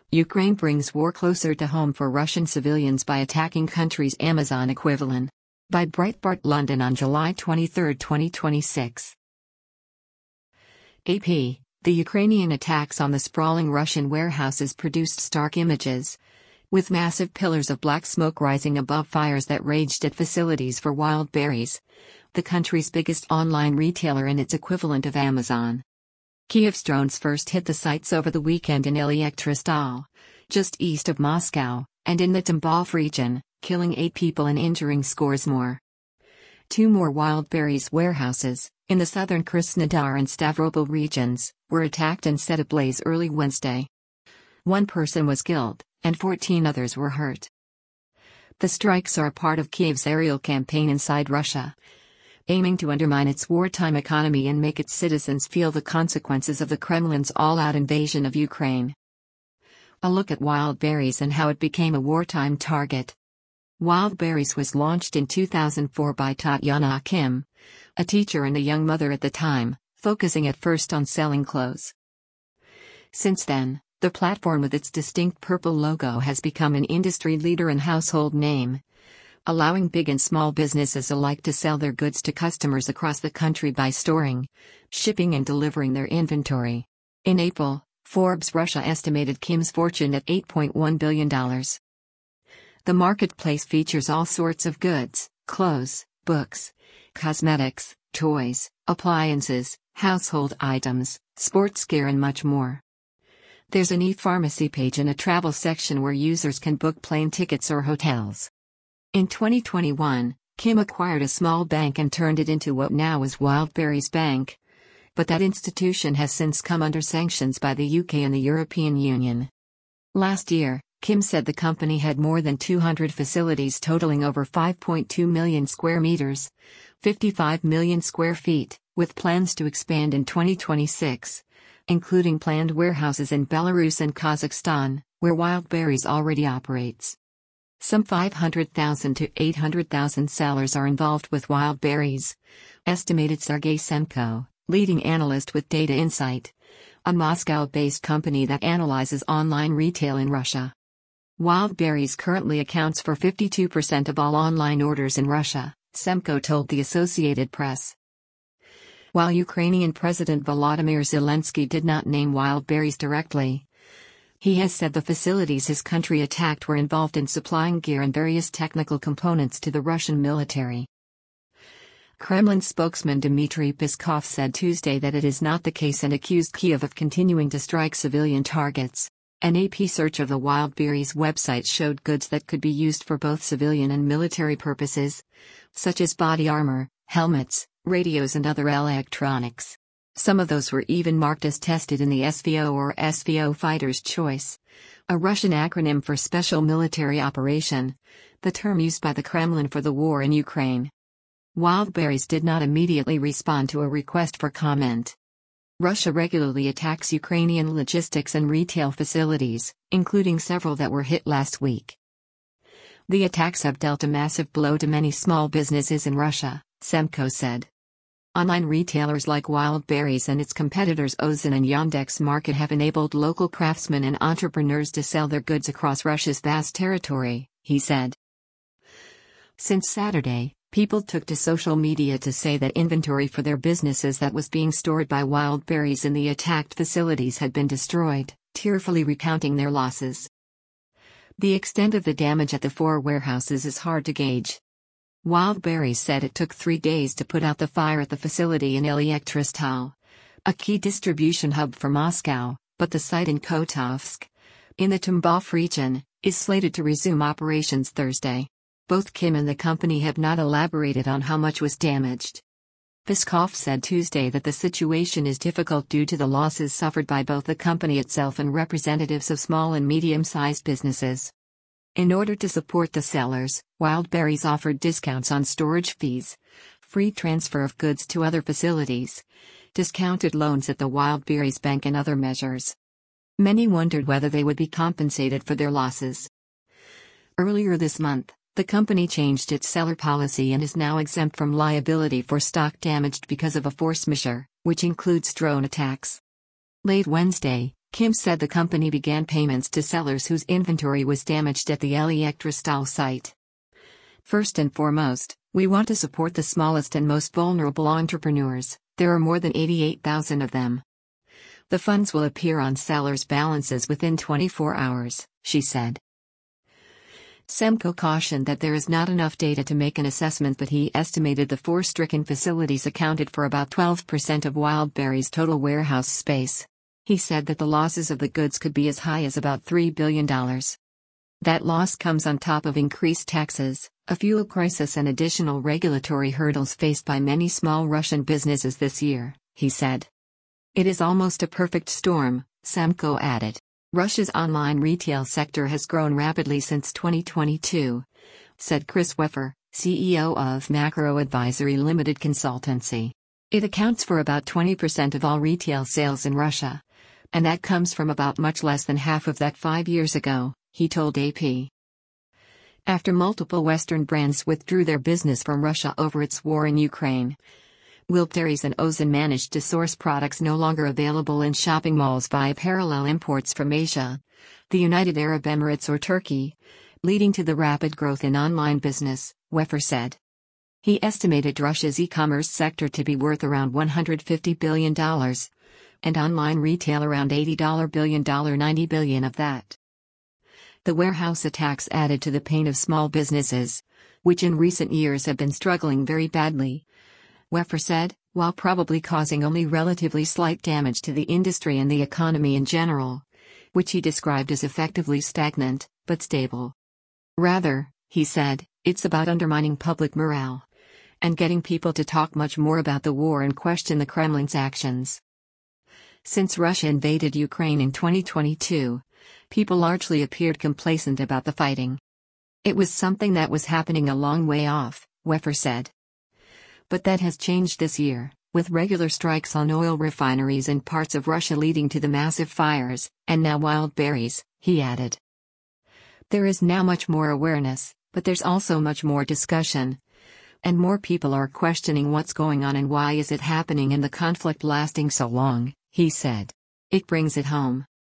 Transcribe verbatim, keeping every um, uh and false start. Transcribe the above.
Ukraine brings war closer to home for Russian civilians by attacking country's Amazon equivalent. By Breitbart London on July twenty-third, twenty twenty-six. A P. The Ukrainian attacks on the sprawling Russian warehouses produced stark images, with massive pillars of black smoke rising above fires that raged at facilities for Wild Berries, the country's biggest online retailer and its equivalent of Amazon. Kyiv's drones first hit the sites over the weekend in Elektrostal, just east of Moscow, and in the Tambov region, killing eight people and injuring scores more. Two more Wild Berries warehouses, in the southern Krasnodar and Stavropol regions, were attacked and set ablaze early Wednesday. One person was killed, and fourteen others were hurt. The strikes are part of Kyiv's aerial campaign inside Russia, aiming to undermine its wartime economy and make its citizens feel the consequences of the Kremlin's all-out invasion of Ukraine. A look at Wild Berries and how it became a wartime target. Wild Berries was launched in two thousand four by Tatyana Kim, a teacher and a young mother at the time, focusing at first on selling clothes. Since then, the platform with its distinct purple logo has become an industry leader and household name, allowing big and small businesses alike to sell their goods to customers across the country by storing, shipping and delivering their inventory. In April, Forbes Russia estimated Kim's fortune at eight point one billion dollars. The marketplace features all sorts of goods, clothes, books, cosmetics, toys, appliances, household items, sports gear and much more. There's an e-pharmacy page and a travel section where users can book plane tickets or hotels. In twenty twenty-one, Kim acquired a small bank and turned it into what now is Wild Berries Bank, but that institution has since come under sanctions by the U K and the European Union. Last year, Kim said the company had more than two hundred facilities totaling over five point two million square meters, fifty-five million square feet, with plans to expand in twenty twenty-six, including planned warehouses in Belarus and Kazakhstan, where Wild Berries already operates. Some five hundred thousand to eight hundred thousand sellers are involved with Wild Berries, estimated Sergei Semko, leading analyst with Data Insight, a Moscow-based company that analyzes online retail in Russia. Wild Berries currently accounts for fifty-two percent of all online orders in Russia, Semko told the Associated Press. While Ukrainian President Volodymyr Zelensky did not name Wild Berries directly, he has said the facilities his country attacked were involved in supplying gear and various technical components to the Russian military. Kremlin spokesman Dmitry Peskov said Tuesday that it is not the case and accused Kyiv of continuing to strike civilian targets. An A P search of the Wild Berries website showed goods that could be used for both civilian and military purposes, such as body armor, helmets, radios and other electronics. Some of those were even marked as tested in the S V O or S V O Fighter's Choice, a Russian acronym for Special Military Operation, the term used by the Kremlin for the war in Ukraine. Wild Berries did not immediately respond to a request for comment. Russia regularly attacks Ukrainian logistics and retail facilities, including several that were hit last week. The attacks have dealt a massive blow to many small businesses in Russia, Semko said. Online retailers like Wild Berries and its competitors Ozon and Yandex.Market have enabled local craftsmen and entrepreneurs to sell their goods across Russia's vast territory, he said. Since Saturday, people took to social media to say that inventory for their businesses that was being stored by Wild Berries in the attacked facilities had been destroyed, tearfully recounting their losses. The extent of the damage at the four warehouses is hard to gauge. Wild Berries said it took three days to put out the fire at the facility in Elektrostal, a key distribution hub for Moscow, but the site in Kotovsk, in the Tambov region, is slated to resume operations Thursday. Both Kim and the company have not elaborated on how much was damaged. Peskov said Tuesday that the situation is difficult due to the losses suffered by both the company itself and representatives of small and medium-sized businesses. In order to support the sellers, Wild Berries offered discounts on storage fees, free transfer of goods to other facilities, discounted loans at the Wild Berries Bank and other measures. Many wondered whether they would be compensated for their losses. Earlier this month, the company changed its seller policy and is now exempt from liability for stock damaged because of a force majeure, which includes drone attacks. Late Wednesday, Kim said the company began payments to sellers whose inventory was damaged at the Elektrostal site. First and foremost, we want to support the smallest and most vulnerable entrepreneurs. There are more than eighty-eight thousand of them. The funds will appear on sellers' balances within twenty-four hours, she said. Semco cautioned that there is not enough data to make an assessment, but he estimated the four stricken facilities accounted for about twelve percent of Wildberries' total warehouse space. He said that the losses of the goods could be as high as about three billion dollars. That loss comes on top of increased taxes, a fuel crisis, and additional regulatory hurdles faced by many small Russian businesses this year, he said. It is almost a perfect storm, Semco added. Russia's online retail sector has grown rapidly since twenty twenty-two, said Chris Weffer, C E O of Macro Advisory Limited Consultancy. It accounts for about twenty percent of all retail sales in Russia. And that comes from about much less than half of that five years ago, he told A P. After multiple Western brands withdrew their business from Russia over its war in Ukraine, Wildberries and Ozon managed to source products no longer available in shopping malls via parallel imports from Asia, the United Arab Emirates or Turkey, leading to the rapid growth in online business, Weffer said. He estimated Russia's e-commerce sector to be worth around one hundred fifty billion dollars, and online retail around eighty billion dollars, ninety billion dollars of that. The warehouse attacks added to the pain of small businesses, which in recent years have been struggling very badly, Weffer said, while probably causing only relatively slight damage to the industry and the economy in general, which he described as effectively stagnant, but stable. Rather, he said, it's about undermining public morale and getting people to talk much more about the war and question the Kremlin's actions. Since Russia invaded Ukraine in twenty twenty-two, people largely appeared complacent about the fighting. It was something that was happening a long way off, Weffer said. But that has changed this year, with regular strikes on oil refineries in parts of Russia leading to the massive fires, and now Wildberries, he added. There is now much more awareness, but there's also much more discussion. And more people are questioning what's going on and why is it happening and the conflict lasting so long, he said. It brings it home.